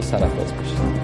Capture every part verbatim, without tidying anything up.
سرافراز باشید.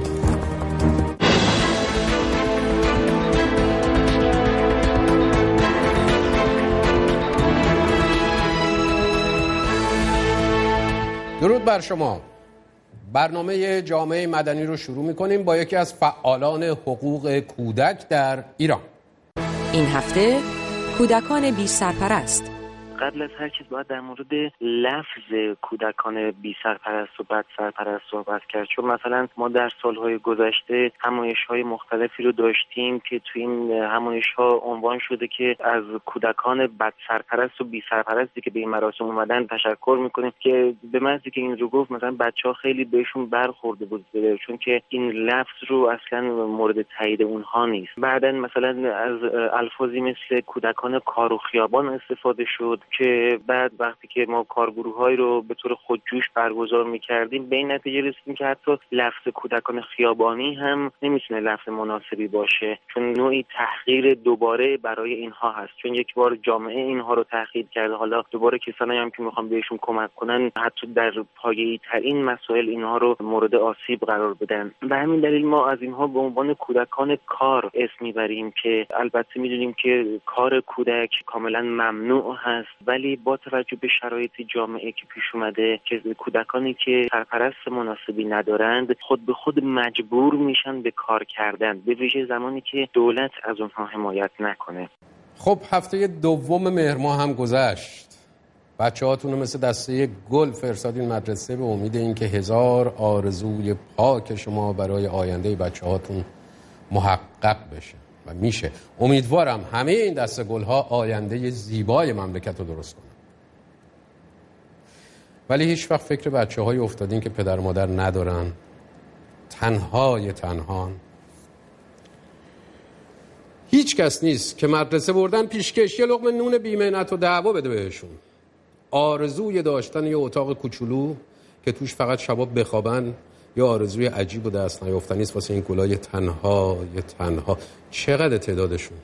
درود بر شما. برنامه جامعه مدنی رو شروع می‌کنیم با یکی از فعالان حقوق کودک در ایران. این هفته کودکان بی سرپرست. قبل از هر چیز باید در مورد لفظ کودکان بی سرپرست و بد سرپرست صحبت کرد، چون مثلا ما در سالهای گذشته همایش‌های مختلفی رو داشتیم که توی این همایش‌ها عنوان شده که از کودکان بد سرپرست و بی سرپرستی که به این مراسم اومدن تشکر می‌کنیم، که به محضی که این رو گفت مثلا بچه‌ها خیلی بهشون برخورده بود، چون که این لفظ رو اصلا مورد تایید اونها نیست. بعداً مثلا از الفاظی مثل کودکان کار و خیابان استفاده شد که بعد وقتی که ما کارگروه‌های رو به طور خودجوش برگزار می‌کردیم به این نتیجه رسیدیم که حتی لفظ کودکان خیابانی هم نمیتونه لفظ مناسبی باشه، چون نوعی تحقیر دوباره برای اینها هست، چون یک بار جامعه اینها رو تحقیر کرده، حالا دوباره کسانی هم که میخوان بهشون کمک کنن حتی در پایه‌ای ترین مسائل اینها رو مورد آسیب قرار بدن. به همین دلیل ما از اینها به عنوان کودکان کار اسم میبریم که البته میدونیم که کار کودک کاملا ممنوع هست، ولی با توجه به شرایط جامعه که پیش اومده که کودکانی که سرپرست مناسبی ندارند خود به خود مجبور میشن به کار کردن، به ویژه زمانی که دولت از اونها حمایت نکنه. خب هفته دوم مهر ماه هم گذشت. بچه‌هاتون رو مثل دسته گل فرستادین مدرسه به امید اینکه هزار آرزوی پاک شما برای آینده بچه‌هاتون محقق بشه و میشه. امیدوارم همه این دسته گل‌ها آینده زیبای مملکت رو درست کنن. ولی هیچ وقت فکر بچه‌های افتادین که پدر و مادر ندارن، تنهای تنهان. هیچ کس نیست که مدرسه بردن پیشکش یه لقمه نون بی‌منت و دعوا بده بهشون. آرزوی داشتن یه اتاق کوچولو که توش فقط شبا بخوابن یا آرزوی عجیب و دست نیافتنی است واسه این گلای تنها یه تنها. چقدر تعدادشون؟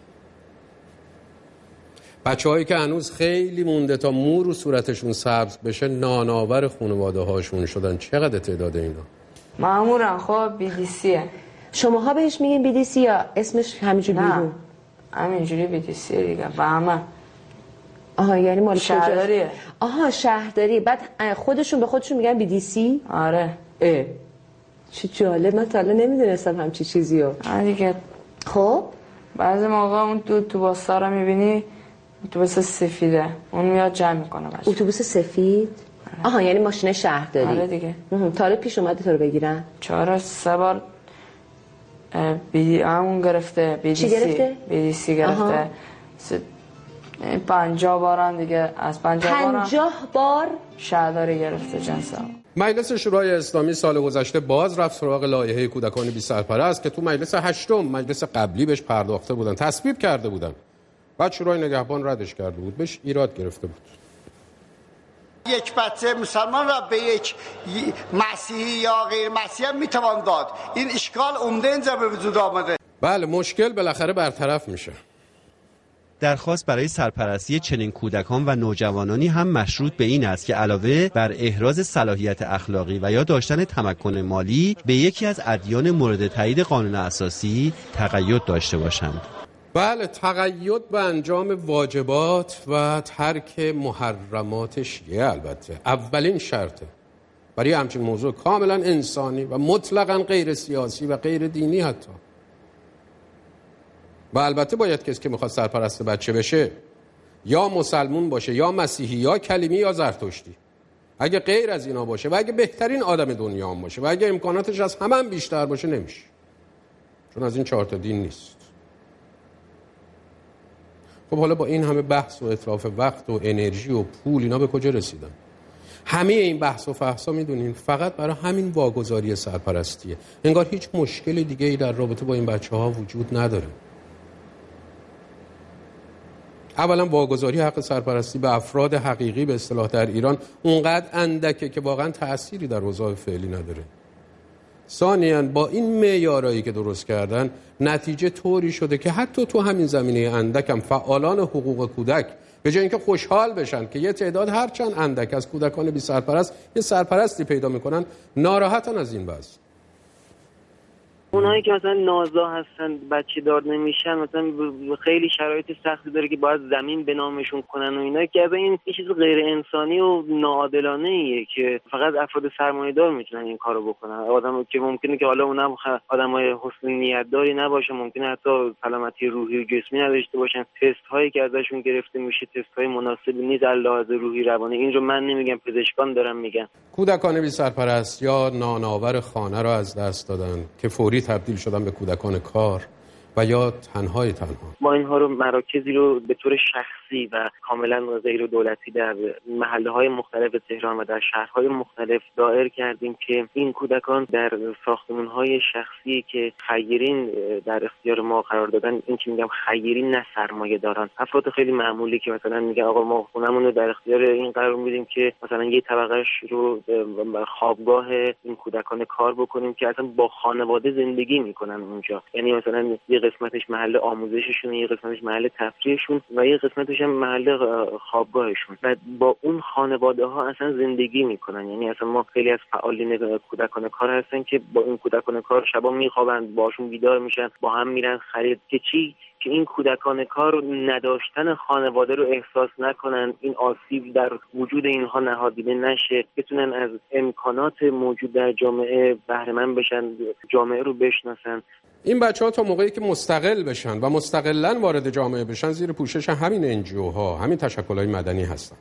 بچه‌هایی که هنوز خیلی مونده تا مو رو صورتشون سبز بشه نانآور خانواده هاشون شدن. چقدر تعداد اینا؟ مامورن خب بی دی سیه. شماها بهش میگین بی دی سی یا اسمش همینجوری بیرون؟ همینجوری بی دی سی دیگه. فهمه. آها یعنی مال شهرداریه. آها شهرداری. بعد خودشون به خودشون میگن بی دی سی؟ آره. اه چه جالب، من تا الان نمیدونستم همچی چیزی رو. آره دیگه. خب بعضی موقع اون تو اتوبوسا رو میبینی، اتوبوس سفیده، اون میاد جمع میکنه بچه. اتوبوس سفید؟ آره. آها یعنی ماشین شهرداری. آره دیگه. تا حالا پیش اومده تو رو بگیرن؟ چهار سه بار بی همون گرفته، بی دی سی. چی گرفته؟ بی دی سی گرفته. پنجاه بارم دیگه، از پنجاه بارم پنجاه بار شهرداری گرفته جنسا. مجلس شورای اسلامی سال گذشته باز رفت سراغ لایحه کودکان بی سرپرست که تو مجلس هشتم، مجلس قبلی بهش پرداخته بودن، تصویب کرده بودن. بعد شورای نگهبان ردش کرده بود، بهش ایراد گرفته بود. یک بچه مسلمان را به یک مسیحی یا غیر مسیحی میتوان داد. این اشکال عمده اینجا به وجود آمده. بله مشکل بالاخره برطرف میشه. درخواست برای سرپرستی چنین کودکان و نوجوانانی هم مشروط به این است که علاوه بر احراز صلاحیت اخلاقی و یا داشتن تمکن مالی به یکی از ادیان مورد تایید قانون اساسی تقید داشته باشند. بله تقید به انجام واجبات و ترک محرمات شیعه البته اولین شرطه برای همچین موضوع کاملا انسانی و مطلقاً غیر سیاسی و غیر دینی حتی. و البته باید کسی که میخواد سرپرست بچه بشه یا مسلمون باشه یا مسیحی یا کلیمی یا زرتشتی. اگه غیر از اینا باشه و اگه بهترین آدم دنیا هم باشه و اگه امکاناتش از همه هم بیشتر باشه نمیشه، چون از این چهار تا دین نیست. خب حالا با این همه بحث و اتلاف وقت و انرژی و پول اینا به کجا رسیدن؟ همه این بحث و فحصا میدونین فقط برای همین واگذاری سرپرستیه. انگار هیچ مشکل دیگه ای در رابطه با این بچه ها وجود نداره. اولا واگذاری حق سرپرستی به افراد حقیقی به اصطلاح در ایران اونقدر اندکه که واقعا تأثیری در اوضاع فعلی نداره. ثانیاً با این معیارایی که درست کردن نتیجه طوری شده که حتی تو همین زمینه اندکم فعالان حقوق کودک به جای اینکه خوشحال بشن که یه تعداد هرچند اندک از کودکان بی سرپرست یه سرپرستی پیدا میکنن، ناراحتن از این وضع. اونایی که مثلا نازا هستن، بچه دار نمیشن، مثلا خیلی شرایط سختی داره که باید زمین به نامشون کنن و اینا، که از این یه چیز غیر انسانی و ناعادلانه ایه که فقط افراد سرمایه‌دار میتونن این کارو بکنن. آدم که ممکنه که حالا اونم آدمای حسن نیت داری نباشه، ممکنه حتی سلامتی روحی و جسمی نداشته باشن، تست هایی که ازشون گرفته میشه تست های مناسبی نیست از لحاظ روحی روانی. این رو من نمیگم، پزشکان دارن میگن. کودکان بی سرپرست یا نانآور خانه را از دست دادن که فوری تبدیل شدن به کودکان کار و یا تنهای تنها. ما اینها رو مراکزی رو به طور شخصی و کاملا غیر دولتی در محله‌های مختلف تهران و در شهرهای مختلف دایر کردیم که این کودکان در ساختمان‌های شخصی که خیرین در اختیار ما قرار دادن، این که میگم خیرین نه سرمایه دارن، افراد خیلی معمولی که مثلا میگن آقا ما خونمون رو در اختیار این قرار میدیم که مثلا یه طبقهش رو خوابگاه این کودکان کار بکنیم که اصلا با خانواده زندگی میکنن اونجا. یعنی مثلا یه قسمتش محل آموزششون، یه قسمتش محل تفریحشون و یه قسمتش هم محل خوابگاهشون و با اون خانواده ها اصلا زندگی میکنن. یعنی اصلا ما خیلی از فعالین کودکان کار هستن که با این کودکان کار شبا میخوابن، باشون بیدار میشن، با هم میرن خرید، که چی که این کودکان کار نداشتن خانواده رو احساس نکنن، این آسیب در وجود اینها نهادینه نشه، بتونن از امکانات موجود در جامعه بهره مند بشن، جامعه رو بشناسن. این بچه‌ها تا موقعی که مستقل بشن و مستقلاً وارد جامعه بشن زیر پوشش همین انجیوها، همین تشکل‌های مدنی هستن.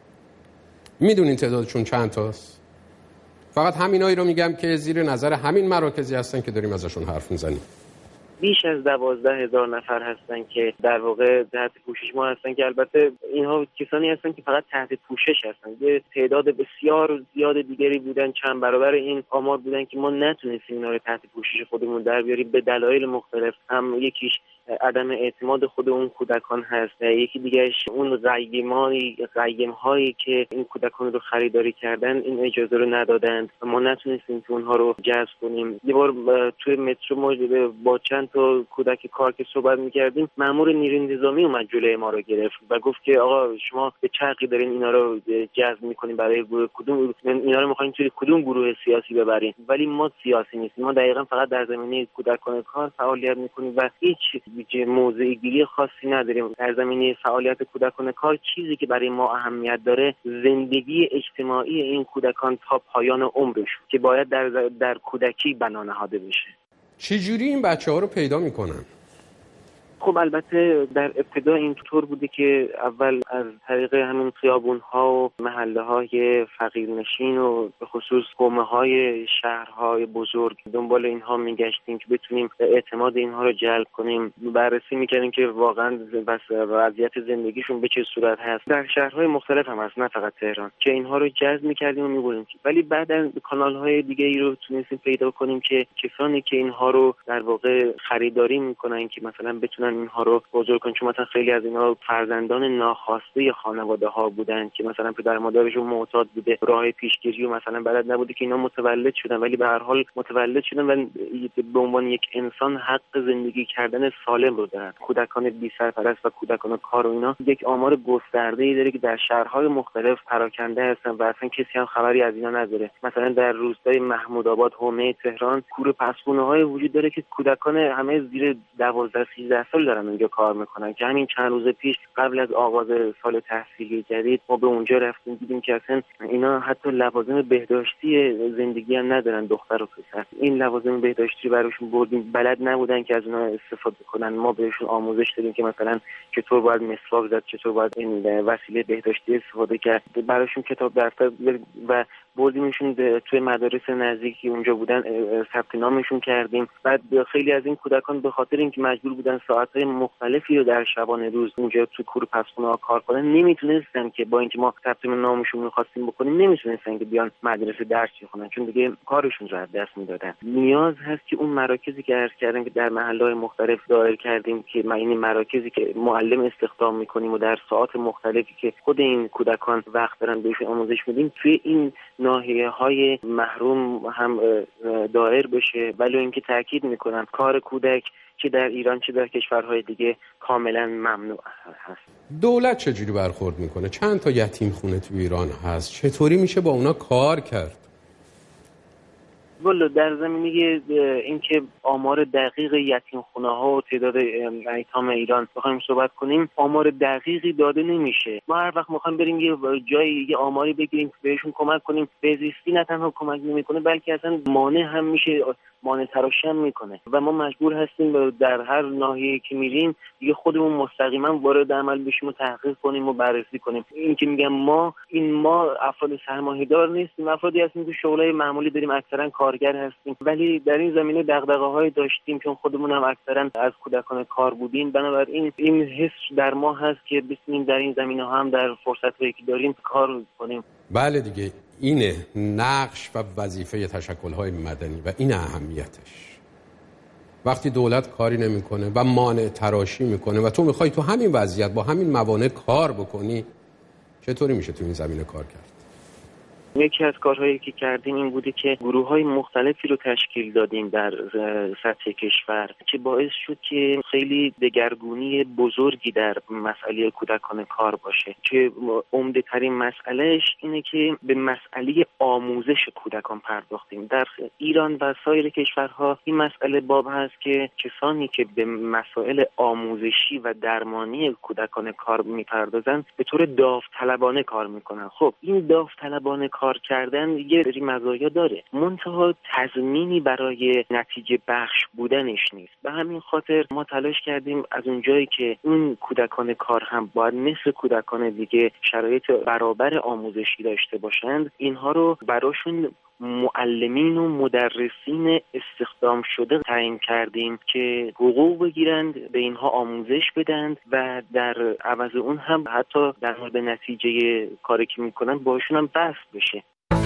میدونین تعدادشون چند تاست؟ فقط همینایی رو میگم که زیر نظر همین مراکزی هستن که داریم ازشون حرف میزنیم. بیش از دوازده هزار نفر هستن که در واقع تحت پوشش ما هستن، که البته اینها کسانی هستن که فقط تحت پوشش هستن. یه تعداد بسیار زیاد دیگری بودن، چند برابر این آمار بودن که ما نتونستیم اینا رو تحت پوشش خودمون در بیاریم به دلایل مختلف. هم یکیش عدم اعتماد خود اون کودکان هست، یکی دیگهش اون قیمای قیم‌هایی که این کودکان رو خریداری کردن این اجازه رو ندادند و ما نتونستیم که اونها رو جذب کنیم. یه بار توی مترو ما با چند تا کودک کار که صحبت می‌کردیم، مأمور نیروی انتظامی اومد جلوی ما رو گرفت و گفت که آقا شما به چرخی دارین اینا رو جذب می‌کنین، برای گروه کدوم اینا رو می‌خواین توی کدوم گروه سیاسی ببرین؟ ولی ما سیاسی نیستیم، ما دقیقاً فقط در زمینه کودکان کار فعالیت می‌کنیم و هیچ موضوعگیری خاصی نداریم. در زمینه فعالیت کودکان کار چیزی که برای ما اهمیت داره زندگی اجتماعی این کودکان تا پایان عمرشون که باید در در کودکی بنا نهاده بشه. چجوری این بچه‌ها رو پیدا می‌کنن؟ خب البته در ابتدا اینطور بوده که اول از طریق همین خیابون‌ها و محله‌های فقیرنشین و به خصوص قومه‌های شهرهای بزرگ دنبال اینها می‌گشتیم که بتونیم اعتماد اینها رو جلب کنیم. بررسی می‌کردیم که واقعاً وضعیت زندگیشون به چه صورت هست. در شهرهای مختلف هم هست، نه فقط تهران، که اینها رو جذب می‌کردیم و می‌بردیم. ولی بعداً کانال‌های دیگه‌ای رو تونستیم پیدا کنیم که کسانی که اینها رو در واقع خریداری می‌کنن که مثلا بتونن اینها رو بزرگ کنن، چون مثلا خیلی از اینها فرزندان ناخواسته خانواده ها بودن که مثلا پدر مادرشون معتاد بوده، راه پیشگیری و مثلا بلد نبوده که اینا متولد شدن، ولی به هر حال متولد شدن و به عنوان یک انسان حق زندگی کردن سالم رو دارن. کودکان بی سرپرست و کودکان کار و اینا یک آمار گسترده‌ای داره که در شهرهای مختلف پراکنده هستن و اصلا کسی هم خبری از اینا نداره. مثلا در روستای محمود آباد، حومه تهران، کوره پسخونه‌های وجود داره که کودکان همه زیر دوازده سیزده سال دارن اونجا کار میکنن، که همین چند روز پیش قبل از آغاز سال تحصیلی جدید ما به اونجا رفتیم، دیدیم که اصلا اینا حتی لوازم بهداشتی زندگی هم ندارن، دختر و پسر. این لوازم بهداشتی براشون بردیم، بلد نبودن که از اونها استفاده کنن. ما بهشون آموزش دادیم که مثلا چطور باید مسواک زد، چطور باید این وسیله بهداشتی استفاده کرد، براشون کتاب دفتر و بردیمشون توی مدارس نزدیکی اونجا بودن، ثبت نامشون کردیم. بعد خیلی از این کودکان به خاطر اینکه مجبور بودن ساعت‌های مختلفی رو در شبانه روز اونجا تو کوره پسخونه‌ها کار کنن، نمیتونستن که با اینکه ما ثبت نامشون رو خواستیم بکنیم نمیتونستن که بیان مدرسه درس بخونن، چون دیگه کارشون رو از دست میدادن. نیاز هست که اون مراکزی که عرض کردم که در محله‌های مختلف دایر کردیم، که این مراکزی که معلم استخدام میکنیم و در ساعات مختلفی که خود این کودکان وقت دارن بهشون آموزش میدیم توی این ناحیه‌های محروم هم دایر بشه. ولی اینکه تاکید میکنم کار کودک چه در ایران چه در کشورهای دیگه کاملا ممنوع هست. دولت چجوری برخورد میکنه؟ چند تا یتیم خونه تو ایران هست، چطوری میشه با اونا کار کرد؟ والا در زمینه اینکه آمار دقیق یتیم خونه ها و تعداد ایتام ایران بخوایم صحبت کنیم، آمار دقیقی داده نمیشه. ما هر وقت میخوایم بریم یه جایی یه آماری بگیریم بهشون کمک کنیم، به زیستی نه تنها کمک نمیکنه بلکه اصلا مانع هم میشه، مانع تراشی هم میکنه و ما مجبور هستیم در هر ناحیه‌ای که میریم دیگه خودمون مستقیما وارد عمل بشیم و تحقیق کنیم و بررسی کنیم. این که میگم ما این ما افراد سرمایه‌دار نیستیم، افرادی هستیم که شغلای معمولی داریم، اکثرا کارگر هستیم، ولی در این زمینه دغدغه‌های داشتیم چون خودمون هم اکثرا از کودکان کار بودیم. بنابراین این حس در ما هست که بتونیم در این زمینه هم در فرصت‌هایی که داریم کار کنیم. بله دیگه، اینه نقش و وظیفه تشکل‌های مدنی و این اهمیتش. وقتی دولت کاری نمی‌کنه و مانع تراشی می‌کنه و تو می‌خوای تو همین وضعیت با همین موانع کار بکنی، چطوری میشه تو این زمینه کار کرد؟ یکی از کارهایی که کردیم این بوده که گروه‌های مختلفی رو تشکیل دادیم در سطح کشور که باعث شد که خیلی دگرگونی بزرگی در مسئله کودکان کار باشه که عمده ترین مسئلهش اینه که به مسئله آموزش کودکان پرداختیم. در ایران و سایر کشورها این مسئله باب هست که کسانی که به مسائل آموزشی و درمانی کودکان کار میپردازن به طور داوطلبانه کار میکنن. خب این داوطلبانه کار کردن یه سری مزایا داره، منتها تضمینی برای نتیجه بخش بودنش نیست. به همین خاطر ما تلاش کردیم از اونجایی که این کودکان کار هم باید مثل کودکان دیگه شرایط برابر آموزشی داشته باشند، اینها رو براشون معلمین و مدرسین استخدام شده تعیین کردیم که حقوق بگیرند، به اینها آموزش بدند و در عوض اون هم حتی در مورد نتیجه کاری که میکنن باشون هم بحث بشه.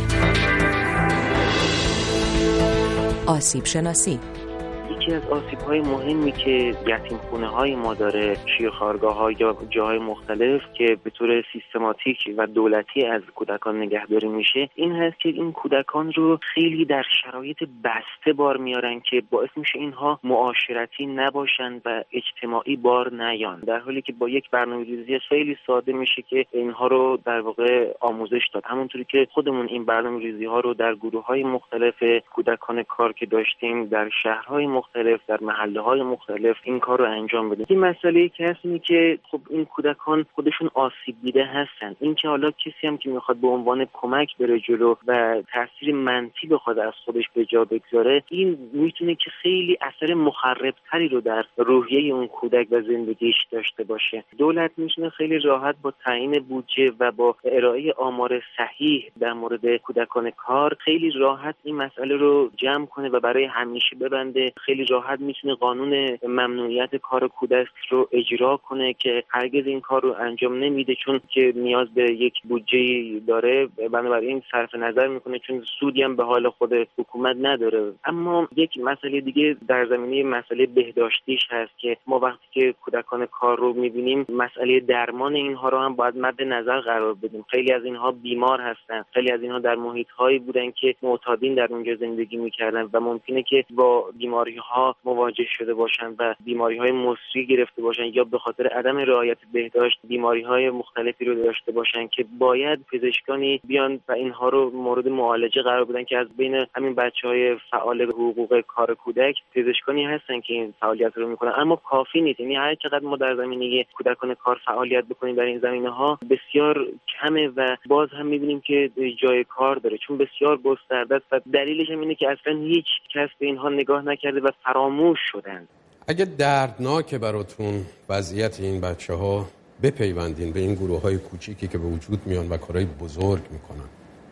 آسیب شناسی یکی از آسیب‌های مهمی که یتیمخانه‌های ما داره، شیرخوارگاه‌ها یا جاهای مختلف که به طور سیستماتیک و دولتی از کودکان نگهداری میشه، این هست که این کودکان رو خیلی در شرایط بسته بار میارن که باعث میشه اینها معاشرتی نباشن و اجتماعی بار نیان، در حالی که با یک برنامه‌ریزی خیلی ساده میشه که اینها رو در واقع آموزش داد. همونطوری که خودمون این برنامه‌ریزی‌ها رو در گروه‌های مختلف کودکان کار که داشتیم در شهرهای مختلف در محله‌های مختلف این کار رو انجام بدیم. این مسئله که هست اینه که خب این کودکان خودشون آسیب دیده هستن. این که حالا کسی هم که میخواد به عنوان کمک بره جلو و تاثیر منفی بخواد از خودش به جا بگذاره، این میتونه که خیلی اثر مخربتری رو در روحیه اون کودک و زندگیش داشته باشه. دولت میتونه خیلی راحت با تعیین بودجه و با ارائه آمار صحیح در مورد کودکان کار خیلی راحت این مسئله رو جمع کنه و برای همیشه ببنده. خیلی راحت میتونه قانون ممنوعیت کار کودک رو اجرا کنه که هرگز این کار رو انجام نمیده چون که نیاز به یک بودجه داره، بنابراین صرف نظر میکنه چون سودی هم به حال خود حکومت نداره. اما یک مسئله دیگه در زمینه مسئله بهداشتیش هست که ما وقتی که کودکان کار رو میبینیم مسئله درمان اینها رو هم باید مد نظر قرار بدیم. خیلی از اینها بیمار هستن، خیلی از اینها در محیط‌هایی بودن که معتادین در اونجا زندگی میکردن و ممکنه که با بیماری‌ها مواجه شده باشن و بیماری‌های مصری گرفته باشن یا به خاطر عدم رعایت بهداشت بیماری‌های مختلفی رو داشته باشن که باید پزشکانی بیان و اینها رو مورد معالجه قرار بدن که از بین همین بچه‌های فعال حقوق کار کودک پزشکانی هستن که این فعالیت رو میکنن، اما کافی نیست. یعنی هر چقدر ما در زمینه کودکان کار فعالیت بکنیم در این زمینه‌ها بسیار کمه و باز هم می‌بینیم که جای کار داره چون بسیار گسترده است و دلیلش هم اینه که اصلا هیچ کس به اینها نگاه نکرده و فراموش شدن. اگه دردناکه براتون وضعیت این بچه‌ها، بپیوندین به این گروه‌های کوچیکی که به وجود میان و کارهای بزرگ میکنن.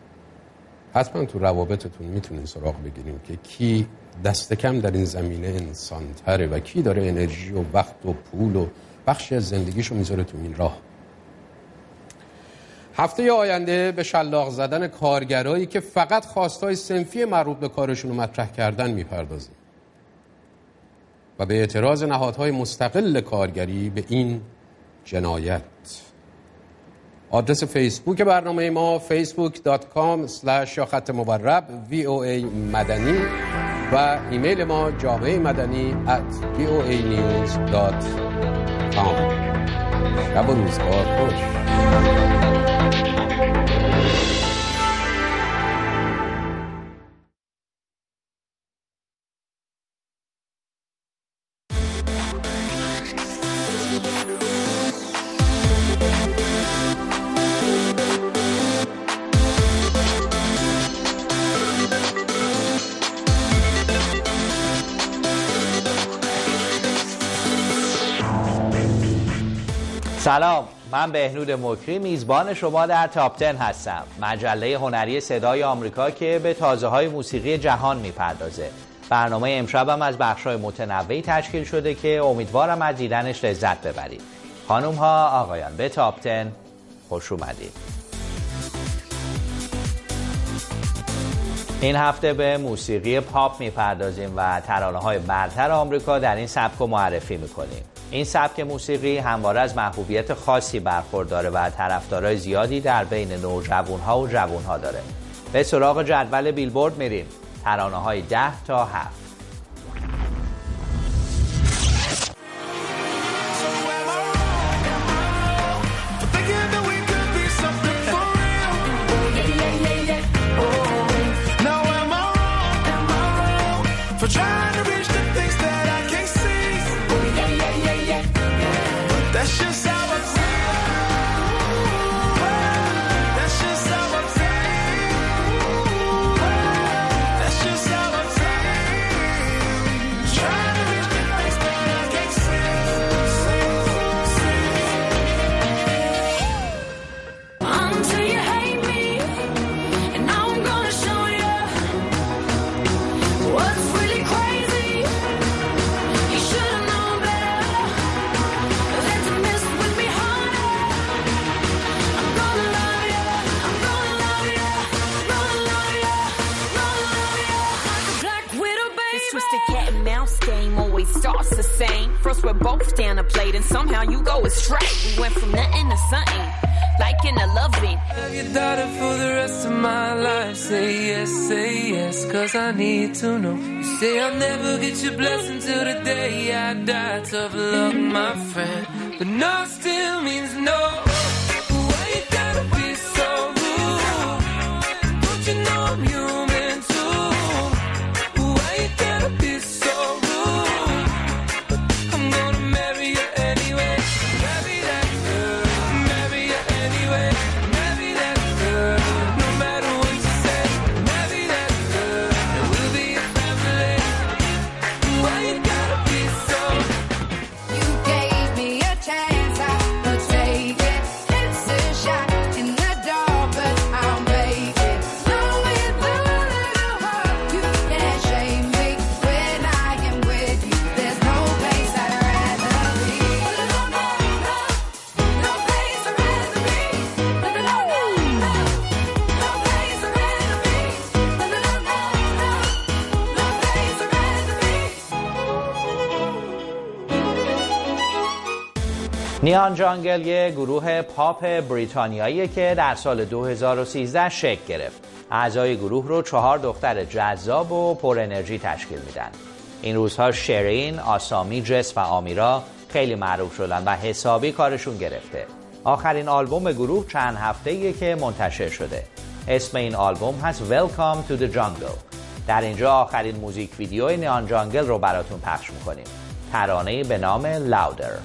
حتما تو روابطتون میتونین سراغ بگیرین که کی دست کم در این زمینه انسان تره و کی داره انرژی و وقت و پول و بخشی از زندگیشو میذاره تو این راه. هفته آینده به شلاق زدن کارگرایی که فقط خواستای صنفی مربوط به کارشون رو مطرح کردن میپردازیم و به اعتراض نهادهای مستقل کارگری به این جنایت. آدرس فیسبوک برنامه ما facebook dot com slash یا خط مورب وی او ای مدنی و ایمیل ما جامعه مدنی ات وی او ای نیوز دات کام. شب و روزگار خوش. سلام، من بهنود مکری میزبان شما در تاپ ده هستم، مجله هنری صدای آمریکا که به تازه‌های موسیقی جهان میپردازه. برنامه امشبم از بخش‌های متنوعی تشکیل شده که امیدوارم از دیدنش لذت ببرید. خانم‌ها، آقایان، به تاپ ده خوش اومدید. این هفته به موسیقی پاپ میپردازیم و ترانه‌های برتر آمریکا در این سبک رو معرفی میکنیم. این سبک موسیقی همواره از محبوبیت خاصی برخورداره و طرفدارای زیادی در بین نوجوان‌ها و جوان‌ها داره. به سراغ جدول بیلبورد میریم. ترانه‌های ده تا هفت. First we're both down a plate and somehow you go astray. We went from nothing to something, like in a loving. Have you thought it for the rest of my life? Say yes, say yes, cause I need to know. You say I'll never get your blessing till the day I die. Tough luck, my friend, but no still means no. Why you gotta be so rude? Don't you know I'm human too? Why you gotta be so rude? I'm gonna marry you anyway. Marry that girl. Marry you anyway. Marry that girl. No matter what you say. Marry that girl. And we'll be a family. Why you gotta be so? You gave me a chance, I would take it. It's a shot in the dark, but I'll make it. Know with a little heart, you can't shame me. When I am with you, there's no place I'd rather be. No, no, no, no place I'd rather be. No, no, no, no, no place I'd rather be. No, no, no, no, no place I'd rather be. نیان جانگل یه گروه پاپ بریتانیاییه که در سال دو هزار و سیزده شکل گرفت. اعضای گروه رو چهار دختر جذاب و پر انرژی تشکیل میدن. این روزها شرین، آسامی، جس و آمیرا خیلی معروف شدن و حسابی کارشون گرفته. آخرین آلبوم گروه چند هفته‌ایه که منتشر شده. اسم این آلبوم هست Welcome to the Jungle. در اینجا آخرین موزیک ویدیوی نیان جانگل رو براتون پخش میکنیم. ترانه‌ای به نام Louder.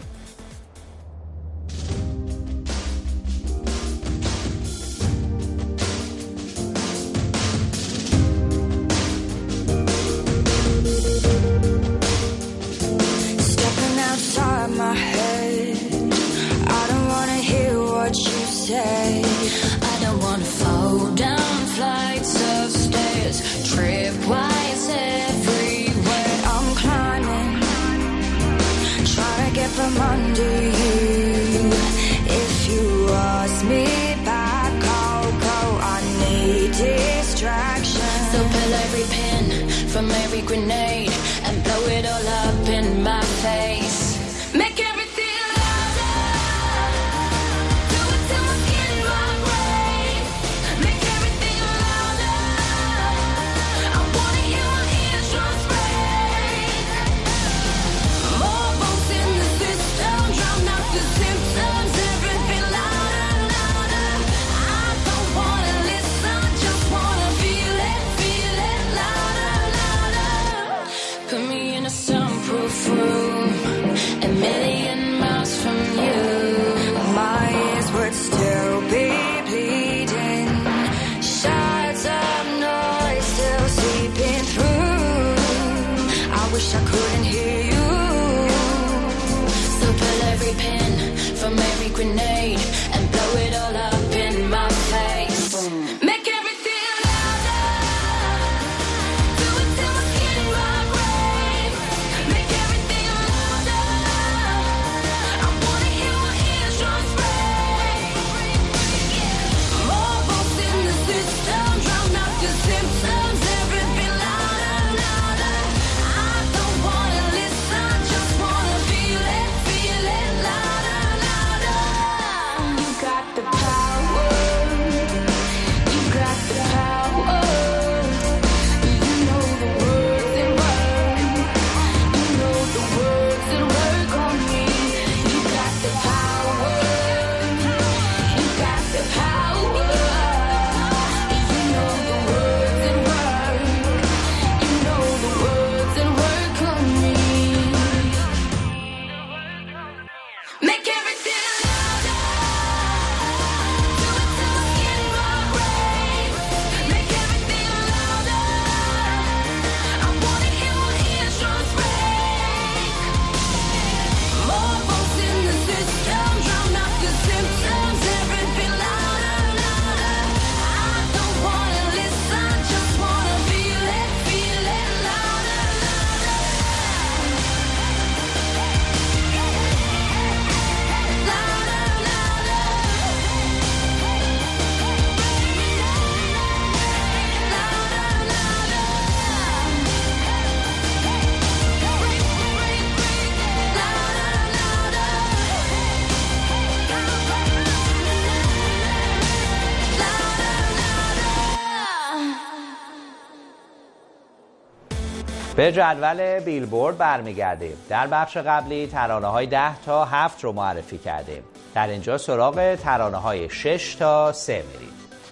Stepping outside my head, I don't wanna hear what you say. I don't wanna fall down flights of stairs, tripwires everywhere. I'm climbing, trying to get from under you. If you ask me back, I'll go. I need distraction. So pull every pin from every grenade and blow it all up in my face. Make everything louder. Do it till my skin vibrate. Make everything louder. I wanna hear my eardrums به جدول بیلبورد برمیگردیم. در بخش قبلی ترانه‌های ده تا هفت رو معرفی کردیم. در اینجا سراغ ترانه‌های شش تا سه میریم.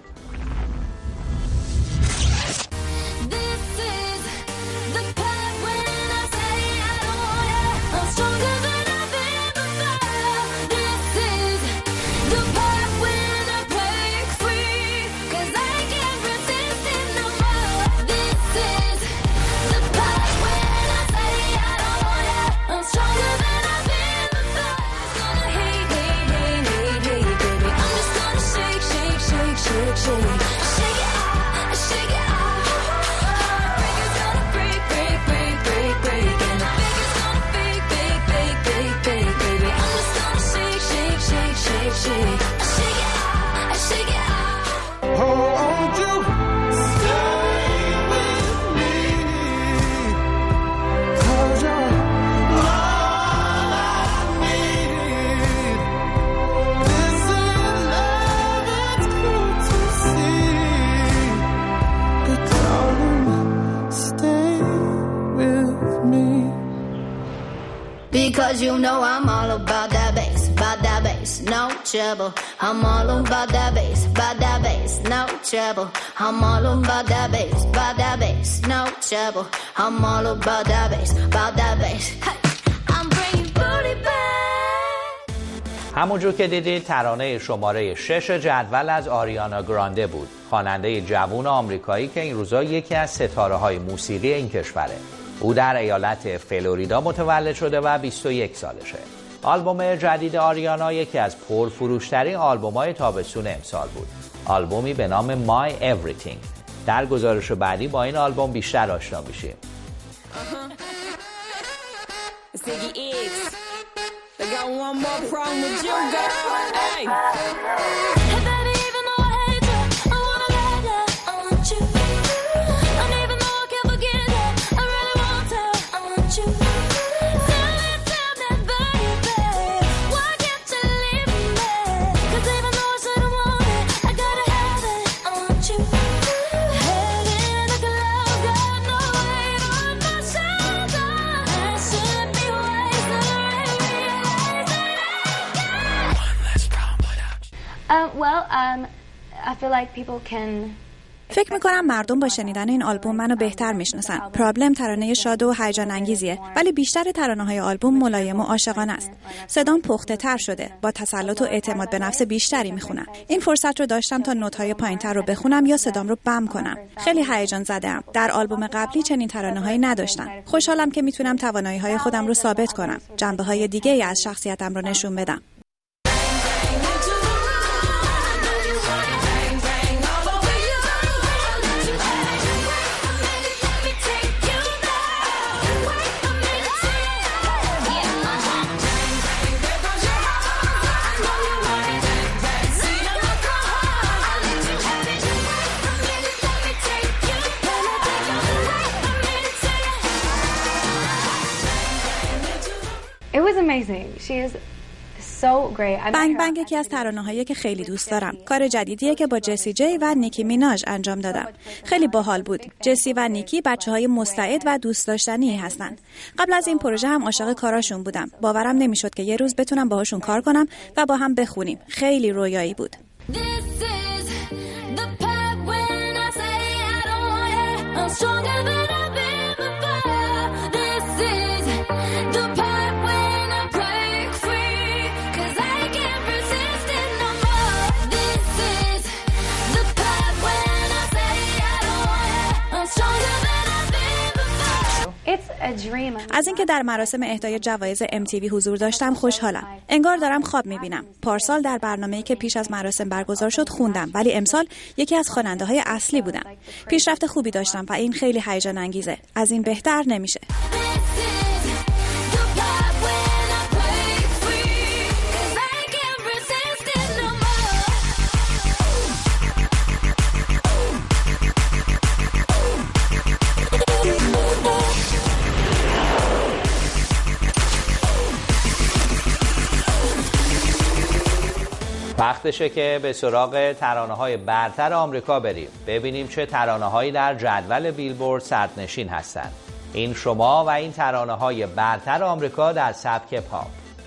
Because you know I'm all about that bass, about that bass, no trouble. I'm all about that bass, about that bass, no trouble. I'm all about that bass, about that bass, no trouble. I'm all about that bass, about that bass. Hey, I'm bringing booty back. همونجور که دیدید ترانه شماره شش جدول از آریانا گرانده بود، خواننده جوان آمریکایی که این روزا یکی از ستاره‌های موسیقی این کشوره. او در ایالت فلوریدا متولد شده و بیست و یک سالشه. آلبوم جدید آریانا یکی از پرفروشترین آلبوم‌های تابستون امسال بود. آلبومی به نام My Everything. در گزارش بعدی با این آلبوم بیشتر آشنا میشیم. Um, well, um, I feel like people can فکر میکنم مردم با شنیدن این آلبوم منو بهتر میشناسن. پرابلم ترانه شاد و هیجان انگیزیه، ولی بیشتر ترانه های آلبوم ملایم و عاشقانه است. صدام پخته تر شده، با تسلط و اعتماد به نفس بیشتری میخونم. این فرصت رو داشتم تا نوت های پایینتر رو بخونم یا صدام رو بم کنم. خیلی هیجان زده‌ام. در آلبوم قبلی چنین ترانه هایی نداشتم. خوشحالم که میتونم توانایی های خودم رو ثابت کنم، جنبه های دیگه ای از شخصیتم رو نشون بدم. It was amazing. She is so great. بنگ بنگ یکی از ترانه‌هایی که خیلی دوست دارم. کار جدیدیه که با جسی جی و نیکی میناژ انجام دادم. خیلی باحال بود. جسی و نیکی بچه‌های مستعد و دوست داشتنی هستن. قبل از این پروژه هم عاشق کاراشون بودم. باورم نمیشد که یه روز بتونم باهاشون کار کنم و با هم بخونیم. خیلی رویایی بود. از اینکه در مراسم اهدای جوایز ام تی وی حضور داشتم خوشحالم. انگار دارم خواب می‌بینم. پارسال در برنامه‌ای که پیش از مراسم برگزار شد خوندم، ولی امسال یکی از خواننده‌های اصلی بودم. پیشرفت خوبی داشتم و این خیلی هیجان انگیزه. از این بهتر نمیشه. وقتشه که به سراغ ترانه‌های برتر آمریکا بریم. ببینیم چه ترانه‌هایی در جدول بیلبورد صدرنشین هستند. این شما و این ترانه‌های برتر آمریکا در سبک پاپ.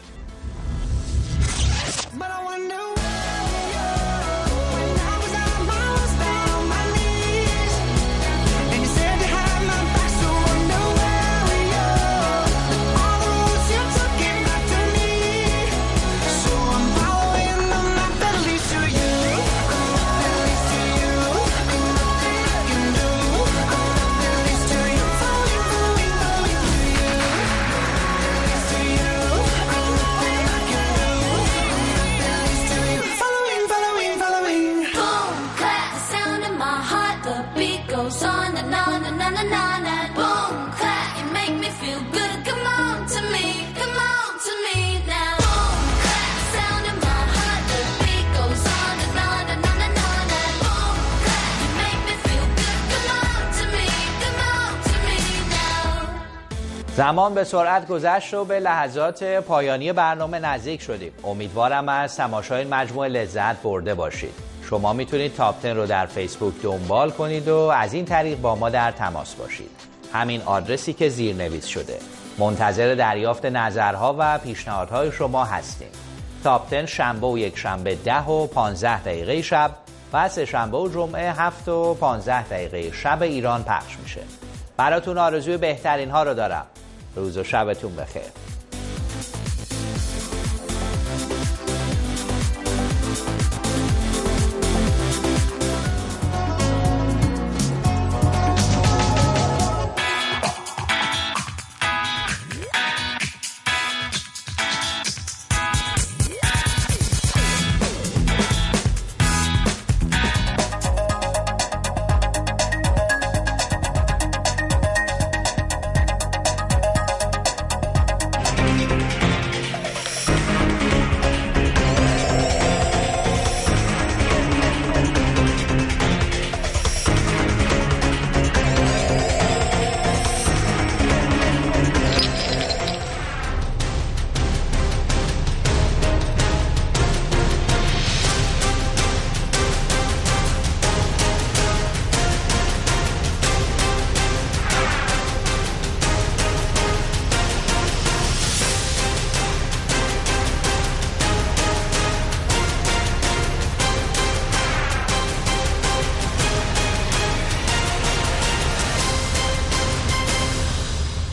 زمان به سرعت گذشت و به لحظات پایانی برنامه نزدیک شدیم. امیدوارم از تماشای مجموعه لذت برده باشید. شما میتونید تاپ ده رو در فیسبوک دنبال کنید و از این طریق با ما در تماس باشید. همین آدرسی که زیرنویس شده. منتظر دریافت نظرها و پیشنهادهای شما هستیم. تاپ ده شنبه و یک شنبه ده و پانزده دقیقه شب و سه شنبه و جمعه هفت و پانزده دقیقه شب ایران پخش میشه. براتون آرزوی بهترین ها رو دارم. روز و شبتون بخیر.